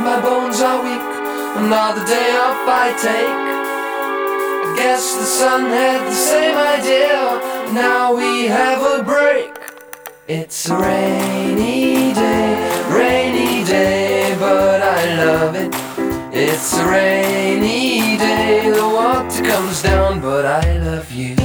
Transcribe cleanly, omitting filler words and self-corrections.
my bones are weak. Another day off I take. I guess the sun had the same idea. Now we have a break. It's a rainy day, but I love it. It's a rainy day, the water comes down, but I love you.